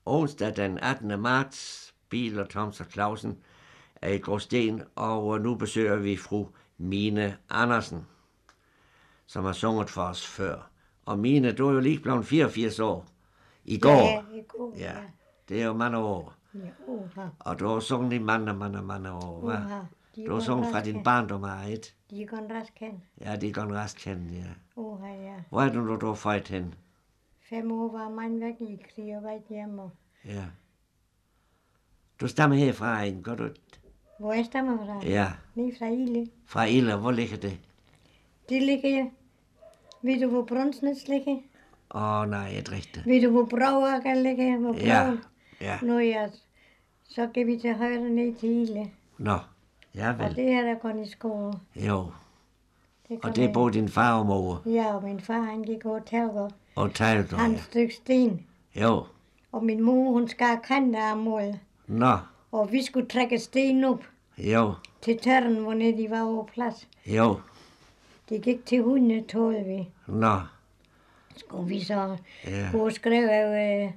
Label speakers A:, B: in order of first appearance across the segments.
A: onsdag den 18. marts, Biel og Thoms og Clausen er i Gråsten, og nu besøger vi fru Mine Andersen, som har sunget for os før. Og Mine, du er jo lige blevet 84 år. I går.
B: Ja, i går.
A: Ja, det er jo mange år.
B: Ja,
A: Og du har sunget i mange år, hva'? Du har sunget fra din barndom af et.
B: De er godt rask hen.
A: Ja, de er godt rask kendt, ja.
B: Ja.
A: Hvor er du født hen?
B: 5 år var man væk i krig og var hjemme.
A: Ja. Du stammer herfra, ikke? Gør du?
B: Hvor jeg stammer fra?
A: Ja.
B: Lige fra Ile.
A: Fra Ile, hvor ligger det?
B: Det ligger... Ved du, hvor Brunsnes ligger?
A: Nej, ikke rigtigt.
B: Ved du, hvor Brauakker ligger? Hvor
A: Ja.
B: Nu ja, så går vi til højre ned til Ile.
A: Nå, ja vel.
B: Og det er der kun i skole.
A: Jo. Og det er både din far og mor?
B: Ja, og min far, han gik over Talgård.
A: Og Talgård,
B: Han stykke sten.
A: Jo.
B: Og min mor, hun skar kanter af mål.
A: Nå.
B: Og vi skulle trække sten op.
A: Jo.
B: Til tørren, hvor nede de var over plads.
A: Jo.
B: Det gik til 112, vi.
A: Nå.
B: Skulle vi så gå og skrive af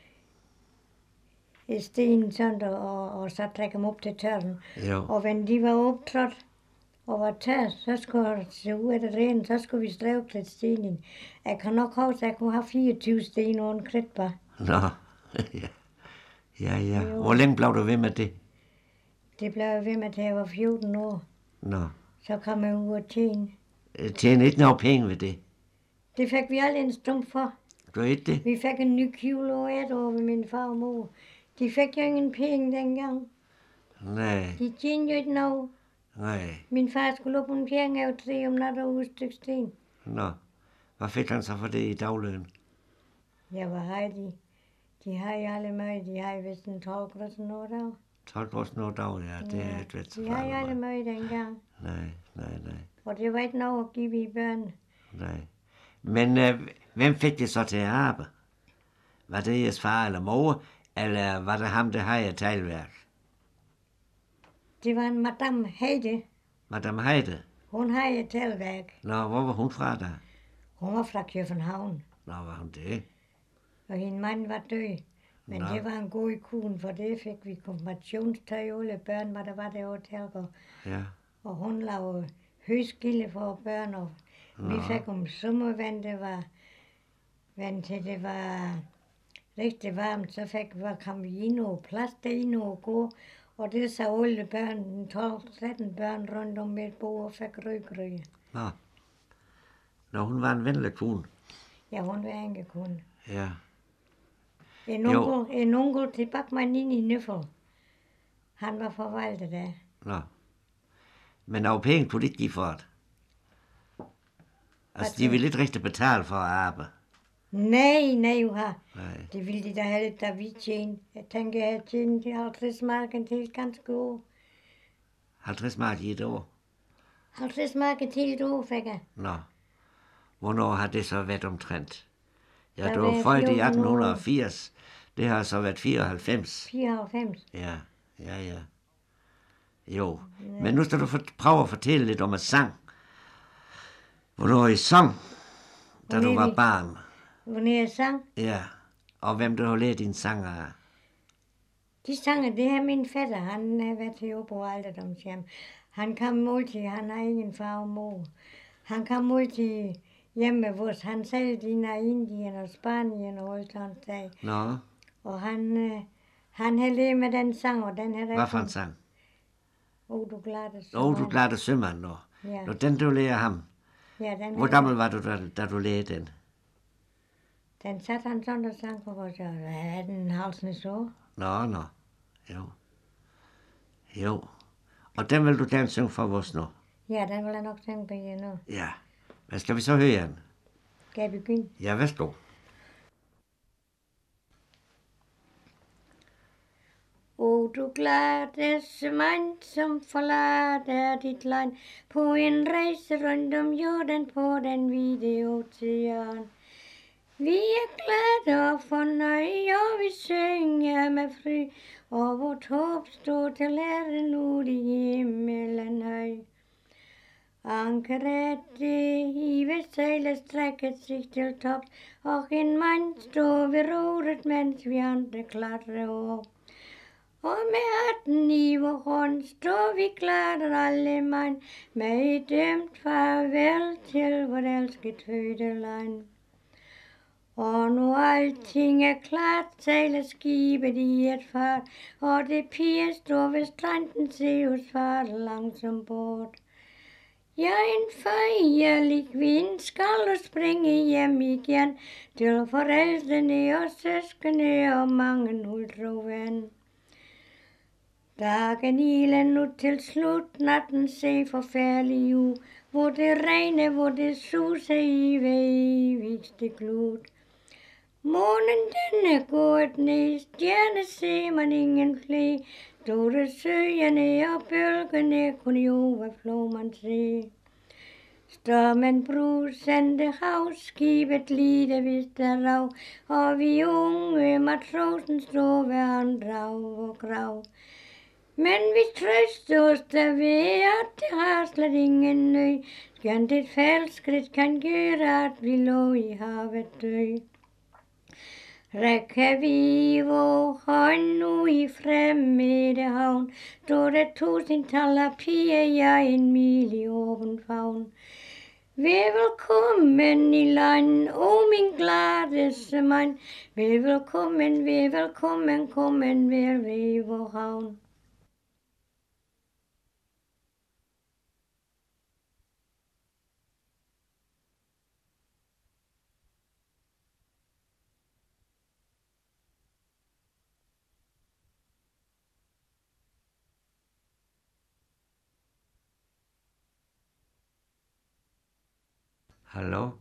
B: sten sådan, og så trække dem op til tørren.
A: Jo.
B: Og når de var optrådt og var tørt, så skulle det se ud af det rene, så skulle vi strævklædt sten ind. Jeg kan nok huske, at jeg kunne have 24 sten over en kridtbar.
A: Nå. Ja. Hvor længe blev du ved med det?
B: Det blev jeg ved med, til jeg var 14 år.
A: Nå.
B: Så kom jeg ud og tjene.
A: Tjene ikke noget penge ved det?
B: Det fik vi aldrig en stump for.
A: Du ikke det?
B: Vi fik en ny kjole over et år ved min far og mor. De fik jo ingen penge dengang.
A: Nej.
B: De tjente jo ikke noget.
A: Nej.
B: Min far skulle op en penge af 3 om natten og et stykke sten.
A: Nå. Hvad fik han så for det i dagløn?
B: Ja, hvad har de? De har jo alle møg. De har jo vist en 12 kroner noget dag.
A: 12 kroner dag, ja. Det er et ved så
B: de har jo alle møg dengang.
A: Nej.
B: Og det var ikke noget at give i børn.
A: Nej. Men hvem fik det så til at arbejde? Var det jeres far eller mor, eller var det ham, der havde et teglværk?
B: Det var en madame Heide.
A: Madame Heide?
B: Hun havde et teglværk.
A: Nå, hvor var hun fra da?
B: Hun var fra København.
A: Nå, var hun det?
B: Og hendes mand var død. Men det var en god kone, for det fik vi konfirmationstøj alle børn, hvad der var der over Talgård.
A: Ja.
B: Og hun lavede højskilde for børn, og vi fik om sommervand, det var vand til det var rigtig varmt, så kom vi ind og plads derinde og gå, og det så alle børn, 12-13 børn rundt om et bord og fik rødgrød.
A: Nå, hun var en venlig kone.
B: Ja, hun var en kone.
A: Ja.
B: En onkel til Bachmann ind i Nøffel. Han var forvalter der.
A: Nå. Men af penge kunne de ikke give for det? Altså, de ville ikke rigtig betale for at arbejde?
B: Nej, uha.
A: Nej.
B: Det ville de da heller, da vi tjente. Jeg tænker, at jeg tjente 50 marken til ganske år.
A: 50 mark i et år?
B: 50 marken til et år, fik jeg.
A: Nå. Hvornår har det så været omtrent? Ja,
B: Der
A: du
B: var
A: var født i
B: 14 år.
A: 1880. Det har så været 94.
B: 94.
A: Ja. Jo, men nu skal du prøve at fortælle lidt om en sang. Hvornår I sang, da du var barn.
B: Hvornår jeg sang?
A: Ja, og hvem du har lært din sanger af.
B: De sanger, det er min fætter. Han har været til på alderdomshjem. Han kom altid, han har ingen far og mor. Han kom altid hjemme med vores. Han sagde dine af Indien og Spanien og alt sådan noget.
A: Nå.
B: Og han har lært med den sang, og den her...
A: Hvad for en sang?
B: Du glade sømand.
A: Du glade sømand, nå.
B: Ja.
A: Nå, den du lærer ham.
B: Ja, den
A: Hvor gammel var du, da du lærte den?
B: Den satte han sådan, der sang på vores, hvad er den halsende så?
A: Nå. Jo. Og den vil du gerne synge for os nu?
B: Ja, den vil jeg nok synge på jer nu.
A: Ja. Hvad skal vi så høre den?
B: Skal jeg begynde?
A: Ja, værsgo.
B: Du glade mand, som forlader dit land på en rejse rundt om jorden på den hvide ocean. Vi er glade og fornøje, og vi synger med fry, og vort håb står til æren ud i himmelen høj. Ankeret i Vestsejlet strækket sig til top, og en mand stod ved roret, mens vi andre klatre over. Og med hatten i vor hånd stod vi klar alle mand, med et dømt farvel til vort elsket fødeland. Og nu alting er klart, sejler skibet i et fart, og det piger står ved stranden, se os fare langsomt bort. Ja, en fejrlig vind skal og springe hjem igen, til forældrene og søskende og mange utro ven. Dagen ilen nu til slut, natten se forfærdelig ud, hvor det regner, hvor det suser i evigste glut. Månen den er gået ned, stjerne ser man ingen flere, store søerne og bølgene kun i overflod man se. Stormen brusende havskibet lider vist derav, og vi unge matrosen står ved andre af vor grav. Men vi trøster os der ved, at det har slet ingen nød, skønt et fældskridt kan gøre, at vi lå i havet dø. Rækker vi vor hånd nu i fremmede havn, står der tusindtal af piger, ja, en mil i åben favn. Velkommen i land, o min gladeste mand, velkommen, kommen ved vor havn.
A: Hallo?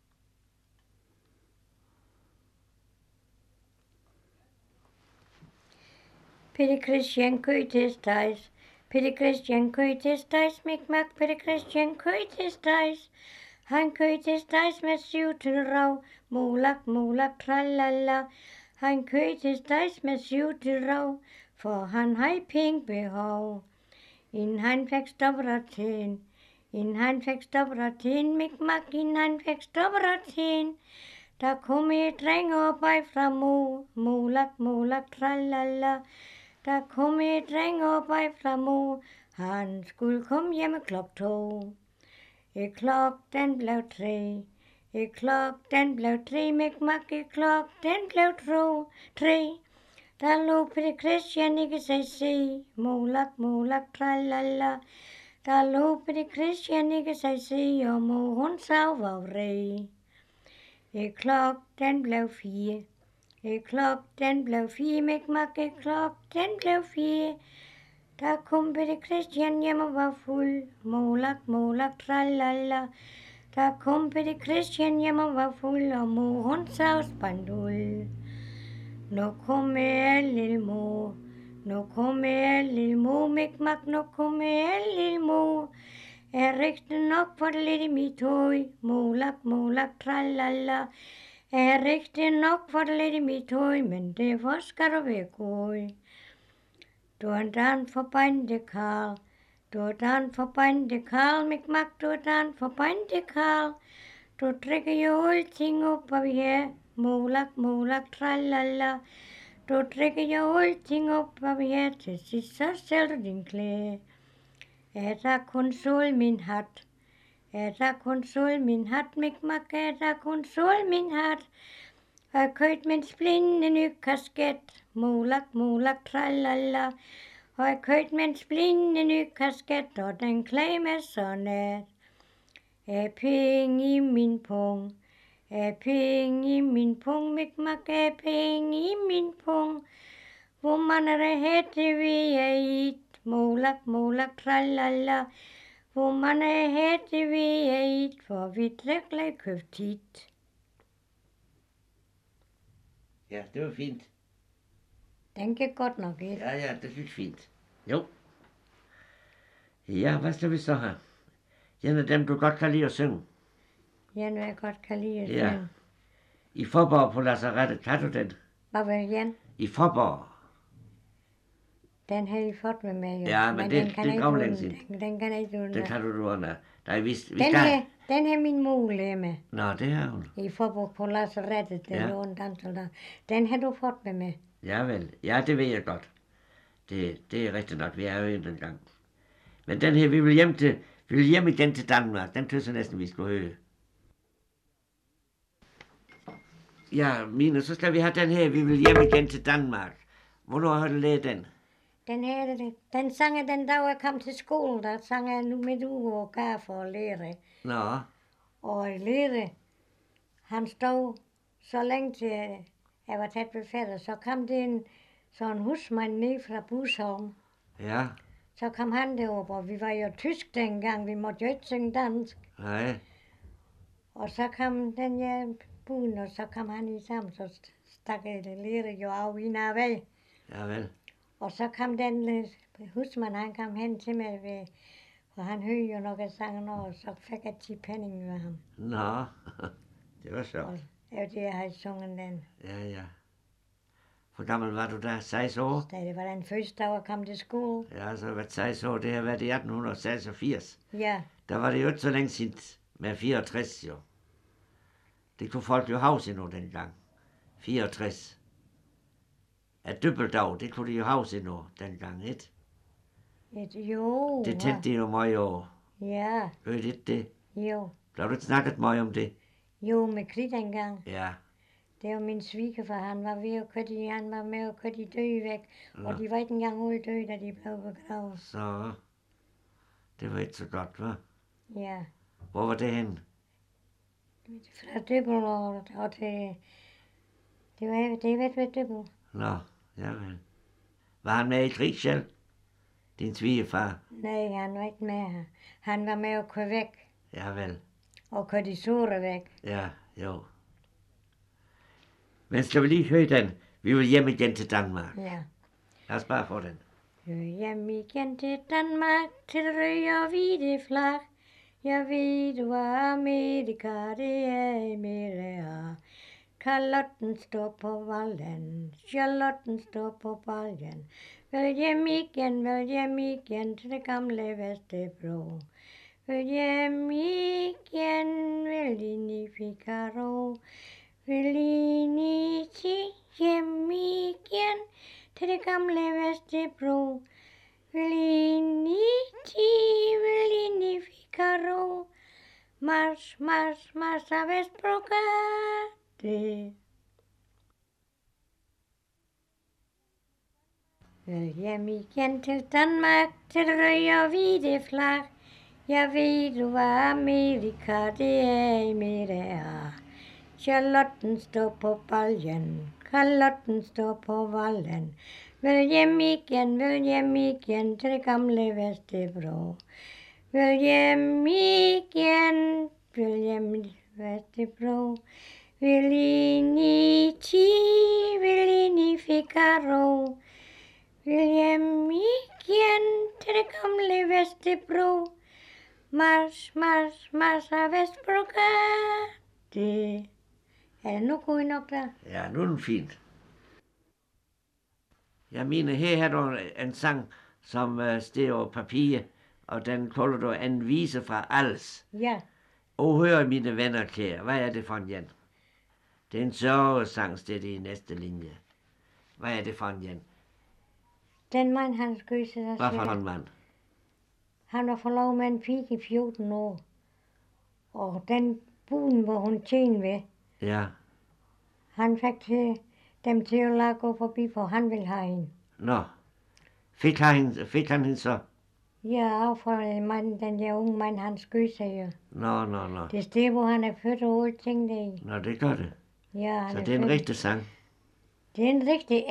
B: Peter Christian Køtestajs, Peter Christian Køtestajs, mikmak, Peter Christian Køtestajs. Han Køtestajs med 7 til rav, molak, tralala. Han Køtestajs med 7 til rav, for han har penge behov. Inden han fik stopperaten, mikmak, inden han fik stopperaten. Der kom et dreng op af fra molak, tralala. Der kom et dreng op af fra han skulle komme hjem klok 2. Klok den blev 3, den blev 3, mikmak, klok den blev 3. Der lå Peter Christian ikke sig se, molak, tralala. Der lå Peter Christian ikke sig se, og hun sov var vred. Klok den blev 4, mikmak, klok den blev 4. Der kom Peter Christian hjem og var fuld, molak, tralala. Der kom Peter Christian hjem og var fuld, og hun sov spandul. Nu kommer jeg, lille mor, mikmak, nu kommer jeg, lille mor. Er rigtig nok for det lidt i mit tøj, molak, tralala. Er rigtig nok for det lidt i mit tøj, men derfor skal du være god. Du er dan forbandede Karl, mikmak, du er dan forbandede Karl. Du drikker jo alting op af her, molak, tralala. Du drikker jo alting op af her, til sidst så sælger du din klæde. Er der kun sol min hat, mikmak, er der kun sol min hat. Jeg købt min splinde ny kasket, molak, tralala. Og jeg købt min splinde ny kasket, og den klæder mig så nat. Er penge i min pung, mikmak, er penge i min pung. Hvor man er det hætte vi er i, molak, tralala. Hvor man er hætte vi er i, for vi drikker købt tit.
A: Ja, det var fint.
B: Den kan godt nok ikke.
A: Ja, det synes fint. Jo. Ja, hvad skal vi så have? En af dem, du godt kan lide at synge.
B: Ja, nu jeg godt kan lide at
A: Ja.
B: synge.
A: I Forborg på lazarettet, kan du den?
B: Hvad var det igen?
A: I Forborg.
B: Den har I fået med mig, jo.
A: Ja, men det
B: kan
A: er
B: ikke
A: gravlænge
B: uden-
A: siden.
B: Den kan ikke uden.
A: Den kan du under. Nej, vi
B: Den har min mor lært med.
A: Nå, det har hun.
B: I Forborg på lazarettet, den
A: Ja.
B: lå en dansel der. Den har du fået med mig.
A: Ja vel. Ja, det ved jeg godt. Det er rigtigt nok. Vi er jo en gang. Men den her, vi vil hjem igen til Danmark. Den tøs jeg næsten, vi skulle høre. Ja, Mine, så skal vi have den her, vi vil hjem igen til Danmark. Hvornår har du lært den?
B: Den sang jeg den dag, jeg kom til skole. Der sang jeg nu mit uge og gav for at lære.
A: Nå,
B: Og lære, han stod så længe til, jeg var tæt ved fætter. Så kom det en sådan husmand ned fra Busholm.
A: ja,
B: Så kom han derop, og vi var jo tysk dengang. Vi måtte jo ikke synge dansk.
A: nej,
B: Og så kom den her buden, og så kom han i sammen, så stak jeg det lære jo af i en vej.
A: ja vel.
B: Og så kom den husmand, han kom hen til mig, og han hørte jo nok af sangen, og så fik jeg 10 penning med ham.
A: Nå, det var
B: Og
A: sjovt.
B: det var det, jeg havde sunget den.
A: Ja, ja. Hvor gammel var du der? 6 år?
B: Da det var den første dag, jeg kom til skole.
A: Ja, så har været 6 år. Det har været i 1886.
B: Ja,
A: Der var det jo ikke så længe siden med 64 jo. Det kunne folk jo huske endnu dengang. 64. At Dybbeldag, det kunne de jo huske endnu dengang, ikke?
B: jo.
A: Det tænkte de jo meget over.
B: Ja,
A: Hørte ikke det?
B: jo.
A: Der har du ikke snakket meget om det?
B: Jo, med krig dengang.
A: Ja.
B: Det var min svigerfar, han var ved at køre han var med at køre de døde væk.
A: Nå.
B: Og de var ikke engang ude døde, da de blev begravet.
A: Så det var ikke så godt, hva'?
B: Ja.
A: Hvor var det henne?
B: Fra Dybbel og til... Det var ved Dybbel.
A: Nå, ja vel. Var han med i krig selv? Din svigerfar?
B: Nej, han var ikke med her. Han var med at køre væk.
A: Ja vel.
B: Og køre de sure væk.
A: Ja, jo. Men skal vi lige høre den? Vi vil hjem igen til Danmark.
B: Ja.
A: Lad os bare få den.
B: Hjem igen til Danmark, til røde og hvide flag. Jeg ved, hvor Amerika det er mere. Kalotten står på vallen, Charlotten står på baljen. Vel hjem igen til det gamle Vesterbro. Vel hjem igen, vel ind i Figaro. Vel ind i hjem igen til det gamle Vesterbro. Vel ind i Figaro. Mars, mars, mars af Vestbrogade. Vel hjem igen til Danmark, til røde og hvide flag. Jeg ved, hvad Amerika det er med der. Charlotten står på baljen, Kalotten står på vallen. Vel hjem igen til det gamle Vesterbro. Vel hjem igen Vesterbro. Vel ind i Figaro. Vil hjem igen til det gamle Vesterbro. Mars, mars, mars af Vestbrogade. Er det nu god nok der?
A: Ja, nu er den fint. Jeg mener, her har du en sang, som står på papir, og den kalder du en vise fra Als.
B: Ja,
A: Og hør, mine venner kære, hvad er det for en Jan? Det er en sørgesang, det er det i næste linje. Hvad er det for en Jan?
B: den mand han skød sig
A: Hvad
B: der
A: for
B: siger.
A: en mand?
B: Han var forlovet med en pige i 14 år. Og den buden, hvor hun tjente ved,
A: Ja.
B: han fik dem til at lade gå forbi, for han ville have hende.
A: Nå. Fik han hende så?
B: Ja, og for den der unge mand, han skød sig jo.
A: Nå.
B: Det sted, hvor han er født og alle tingene i.
A: Nå, det gør det.
B: Ja, han
A: Så
B: er
A: det er en
B: født.
A: rigtig sang.
B: Det er en rigtig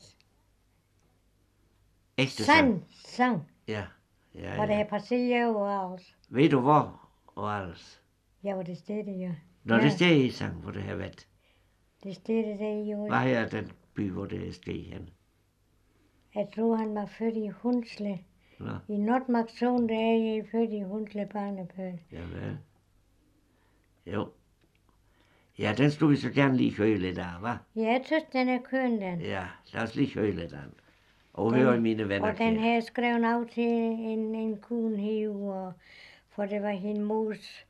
A: Ægte sang.
B: sang,
A: Ja.
B: hvor det er passeret overalt.
A: Ved du hvor? Og alles.
B: Ja, hvor det stedet jo.
A: Nå,
B: Ja.
A: det står i sang, hvor det har været.
B: Det stedet der jo.
A: Hvad er den by, hvor det er sted hen?
B: Jeg tror, han var født i Hundsle.
A: Nå,
B: I Nordmark Zone, der er jeg født i Hundsle barnebørn.
A: javel. Jo. Ja, den skulle vi så gerne lige høre lidt af, hva'?
B: Ja, jeg synes, den er køn, den.
A: Ja, lad os lige høre lidt af den. Og hør mine venner
B: Og den
A: kære.
B: her skrev af til en kone her, for det var hendes mors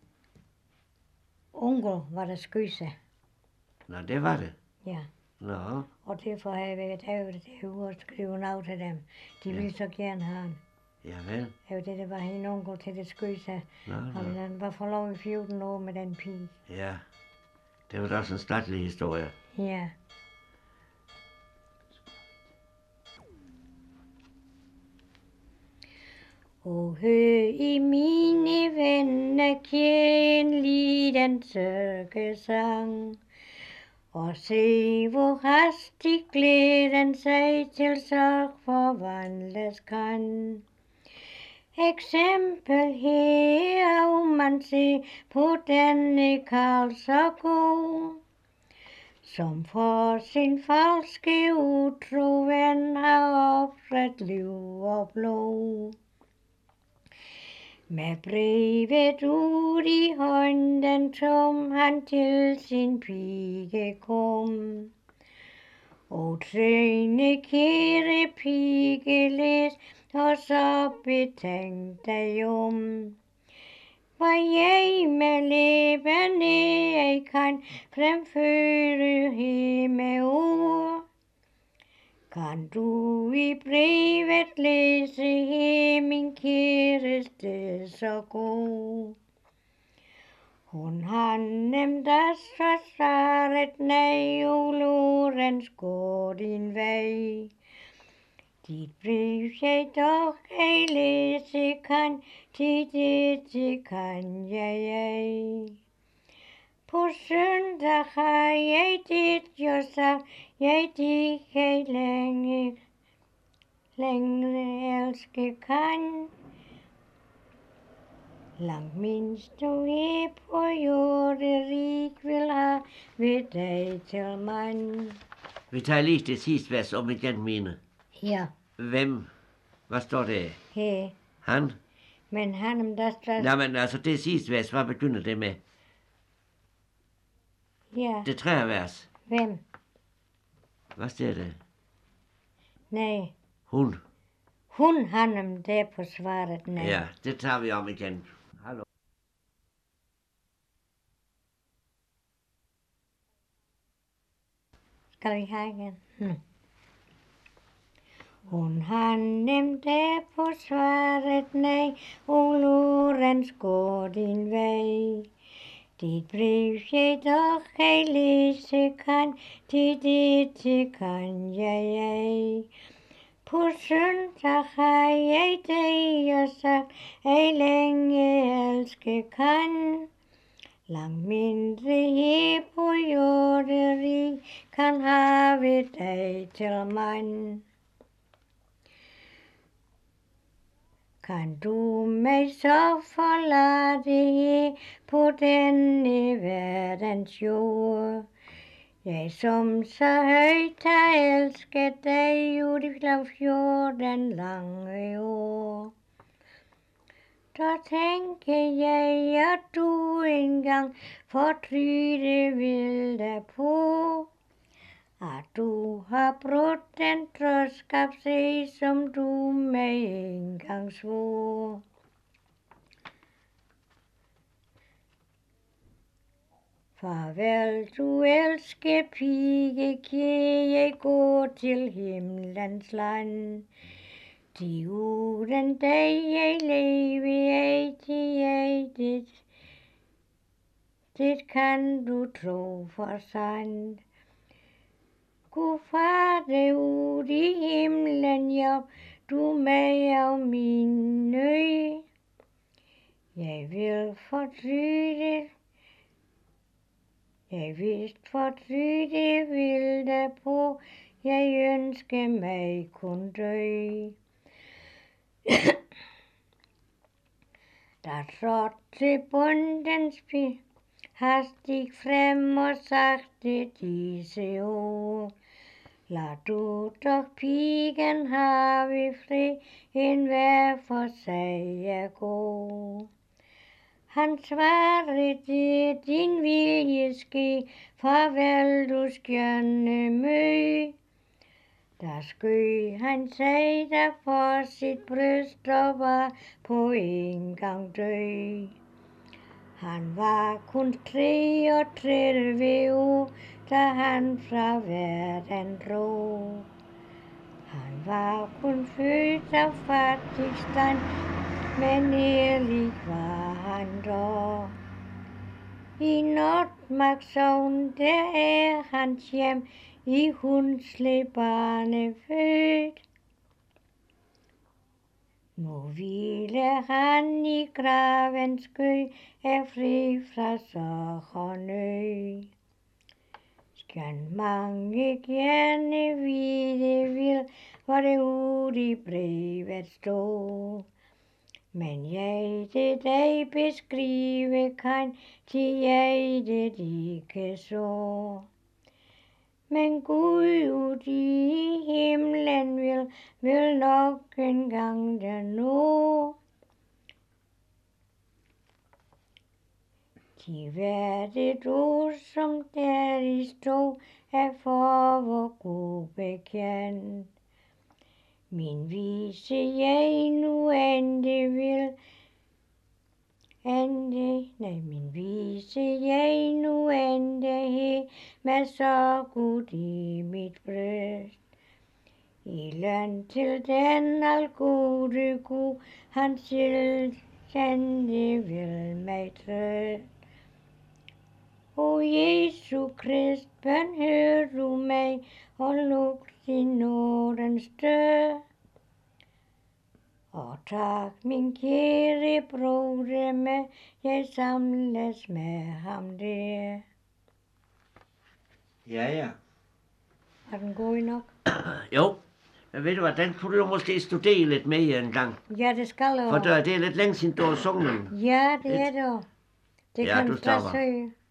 B: onkel, var der skød sig.
A: Nå, det var det.
B: Ja,
A: Nå,
B: og derfor har jeg været derude og skrive af til dem. De ville så gerne have ham.
A: javel.
B: Det var det, der var hendes onkel til det skød sig.
A: Nå,
B: Og
A: nå.
B: han var forlovet i 14 år med den pige.
A: Ja, det var da også en statlig historie.
B: Ja. Og hør i mine venner kendelig den sørgesang, og se hvor hastigt glæden sig til sorg forvandles kan. Eksempel her, om man ser på denne Karl så god, som for sin falske utro ven har ofret liv og blod. Med brevet ud i hånden tom han til sin pige kom. Og trine kære pige, læs og så betænk dig om. Hvad jeg med levende ej kan fremføre her med ord, kan du i brevet læse her, min kæreste så god. Hun har nemt at forsvaret nej, og Lorenz går din vej. Dit brev jeg dog ej læse kan, til dette kan jeg ej. På søndag har jeg dit jo sagt, jeg dig ej længere elske kan. Langt mindst du er på jorden, rig vil have ved dig til mand.
A: Vi tager lige det sidste vers om igen, mine.
B: Ja,
A: Hvem? Hvad står der?
B: her.
A: Han?
B: Men han, der står...
A: Nej, men altså det sidste vers, hvad begynder det med?
B: Ja,
A: Det tredje vers.
B: hvem?
A: Hvad står det?
B: Nej.
A: Hun.
B: Hun han der på svaret, nej.
A: Ja, det tager vi om igen. Hallo.
B: Skal vi have igen? Hun han nemt der på svaret, nej, og Lorenz går din vej. Dit brev jeg dog ej læse kan, til dette kan jeg ej. På søndag har jeg dig og sagt, ej længe elske kan. Langt mindre her på jorderi kan have dig til mand. Kan du mig så forlade her på denne verdens jord? Jeg som så højt har elsket dig ud i 14 lange år. Så tænker jeg, at du engang fortryde vil dig på, at du har brudt den troskab, se som du mig engang svor. Farvel, du elske pige, kan jeg gå til himlens land. De uden dig jeg leve ej, til jeg det kan du tro for sandt. Gud Fader ud i himlen, hjælp du mig af min nød. Jeg vil fortryde, jeg vist fortryde vil der på, jeg ønsker mig kun dø. Der trådte bondens pige hastigt frem og sagte disse ord. Lad du dog pigen have fri, enhver for sig er god. Han svarede, din vilje ske, farvel du skønne mø. Der skød han sig der for sit bryst og var på en gang død. Han var kun 33 år, da han fra verden drog. Han var kun født af fattig stand, men ærlig var han dog. I Notmark sogn, der er hans hjem, i Hundslev barnefødt. Nu hvile han i gravens skød, er fri fra sorg og nød. Skønt mange gerne vide vil, hvor det ude i brevet stod. Men jeg det dig beskrive kan, til jeg det ikke så. Men Gud ud i himlen vil nok en gang der nå. De hvert et ord, som der i stod, er for vor Gud bekendt. Min vise jeg nu ende vil, min vise jeg nu ende he, med så Gud i mit bryst. I løn til den algode Gud, han selvstændig vil mig trøst. O Jesu Krist, bøn hør du mig, og luk din nådens dør. Og tak min kære broder med, jeg samles med ham der.
A: Ja.
B: Var den god nok?
A: Jo, men ved du hvad, den kunne du jo måske studere lidt mere en gang.
B: Ja, det skal jeg.
A: For det er lidt længe siden, du har sunget den.
B: Ja, det er det. Det
A: Ja,
B: kan
A: du
B: du straks
A: stopper.
B: høre.